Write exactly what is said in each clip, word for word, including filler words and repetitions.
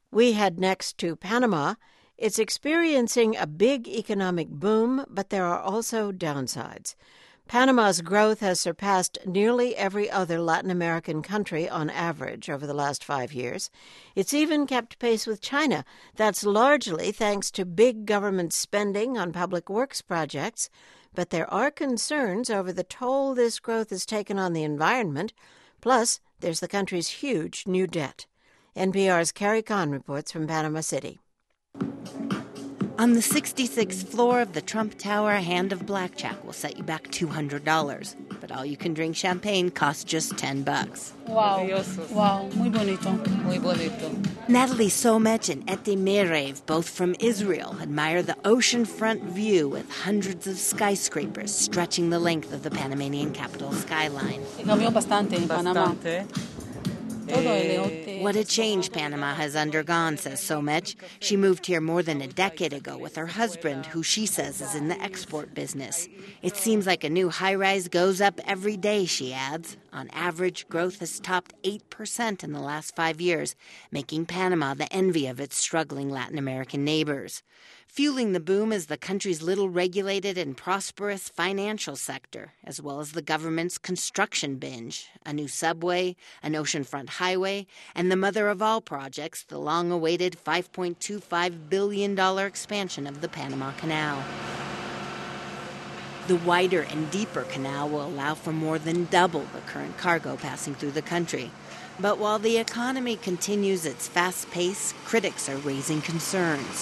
We head next to Panama. It's experiencing a big economic boom, but there are also downsides. Panama's growth has surpassed nearly every other Latin American country on average over the last five years. It's even kept pace with China. That's largely thanks to big government spending on public works projects. But there are concerns over the toll this growth has taken on the environment. Plus, there's the country's huge new debt. N P R's Carrie Kahn reports from Panama City. On the sixty-sixth floor of the Trump Tower, a hand of blackjack will set you back two hundred dollars. But all-you-can-drink champagne costs just ten bucks. Wow. Wow. Muy bonito. Muy bonito. Natalie Somech and Ete Merev, both from Israel, admire the oceanfront view with hundreds of skyscrapers stretching the length of the Panamanian capital skyline. Cambió bastante en Panamá. What a change Panama has undergone, says Somech. She moved here more than a decade ago with her husband, who she says is in the export business. It seems like a new high-rise goes up every day, she adds. On average, growth has topped eight percent in the last five years, making Panama the envy of its struggling Latin American neighbors. Fueling the boom is the country's little regulated and prosperous financial sector, as well as the government's construction binge, a new subway, an oceanfront highway, and the mother of all projects, the long-awaited five point two five billion dollars expansion of the Panama Canal. The wider and deeper canal will allow for more than double the current cargo passing through the country. But while the economy continues its fast pace, critics are raising concerns.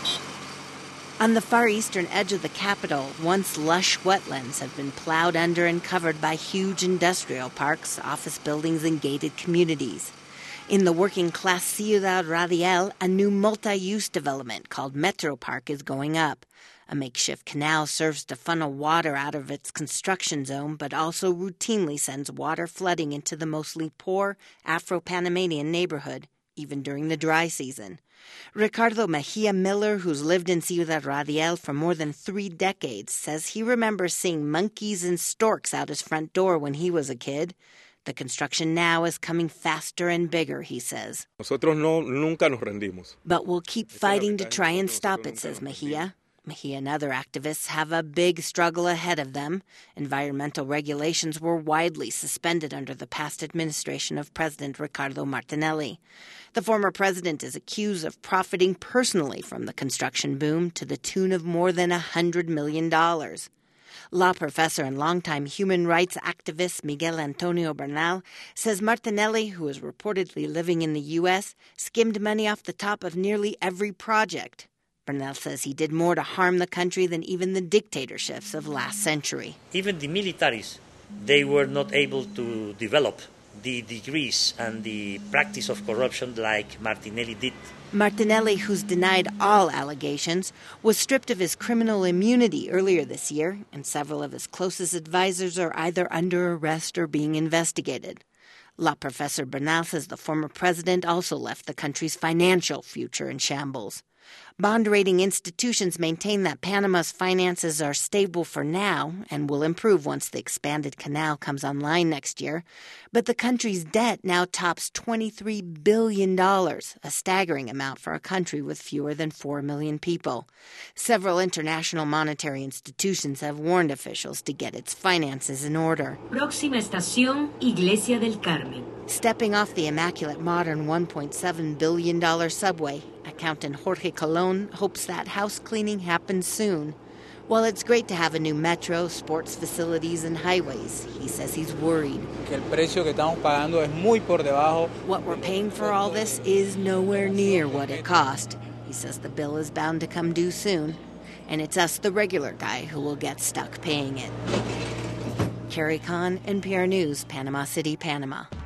On the far eastern edge of the capital, once lush wetlands have been plowed under and covered by huge industrial parks, office buildings, and gated communities. In the working-class Ciudad Radial, a new multi-use development called Metro Park is going up. A makeshift canal serves to funnel water out of its construction zone, but also routinely sends water flooding into the mostly poor Afro-Panamanian neighborhood, even during the dry season. Ricardo Mejia Miller, who's lived in Ciudad Radial for more than three decades, says he remembers seeing monkeys and storks out his front door when he was a kid. The construction now is coming faster and bigger, he says. Nosotros no, nunca nos rendimos. But we'll keep fighting to try and stop it, says Mejia. Mejia and other activists have a big struggle ahead of them. Environmental regulations were widely suspended under the past administration of President Ricardo Martinelli. The former president is accused of profiting personally from the construction boom to the tune of more than one hundred million dollars. Law professor and longtime human rights activist Miguel Antonio Bernal says Martinelli, who is reportedly living in the U S, skimmed money off the top of nearly every project. Bernal says he did more to harm the country than even the dictatorships of last century. Even the militaries, they were not able to develop the degrees and the practice of corruption like Martinelli did. Martinelli, who's denied all allegations, was stripped of his criminal immunity earlier this year, and several of his closest advisors are either under arrest or being investigated. Law professor Bernal says the former president also left the country's financial future in shambles. Bond rating institutions maintain that Panama's finances are stable for now and will improve once the expanded canal comes online next year. But the country's debt now tops twenty-three billion dollars, a staggering amount for a country with fewer than four million people. Several international monetary institutions have warned officials to get its finances in order. Próxima estación, Iglesia del Carmen. Stepping off the immaculate modern one point seven billion dollars subway, accountant Jorge Colon hopes that house cleaning happens soon. While it's great to have a new metro, sports facilities, and highways, he says he's worried. What we're paying for all this is nowhere near what it cost. He says the bill is bound to come due soon, and it's us, the regular guy, who will get stuck paying it. Carrie Kahn, N P R News, Panama City, Panama.